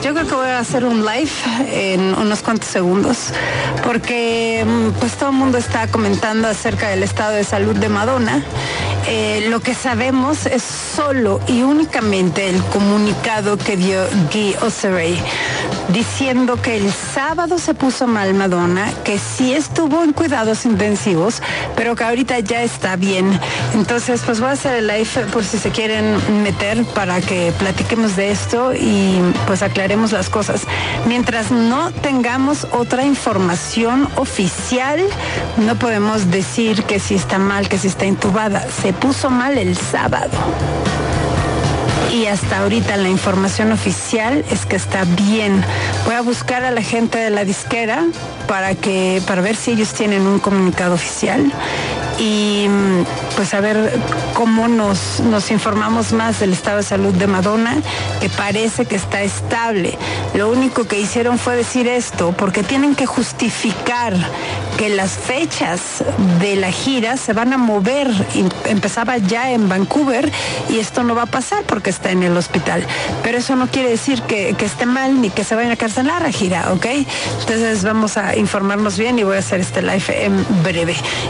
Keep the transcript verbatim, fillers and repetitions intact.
Yo creo que voy a hacer un live en unos cuantos segundos, porque pues todo el mundo está comentando acerca del estado de salud de Madonna. Eh, lo que sabemos es solo y únicamente el comunicado que dio Guy Oseray, diciendo que el sábado se puso mal Madonna, que sí estuvo en cuidados intensivos, pero que ahorita ya está bien. Entonces, pues voy a hacer el live por si se quieren meter para que platiquemos de esto y pues aclaremos las cosas. Mientras no tengamos otra información oficial, no podemos decir que si está mal, que si está intubada. Se puso mal el sábado. Y hasta ahorita la información oficial es que está bien. Voy a buscar a la gente de la disquera para que para ver si ellos tienen un comunicado oficial y pues a ver cómo nos, nos informamos más del estado de salud de Madonna, que parece que está estable. Lo único que hicieron fue decir esto porque tienen que justificar que las fechas de la gira se van a mover. Empezaba ya en Vancouver y esto no va a pasar porque está en el hospital. Pero eso no quiere decir que, que esté mal ni que se vayan a cancelar la gira, ¿ok? Entonces vamos a informarnos bien y voy a hacer este live en breve.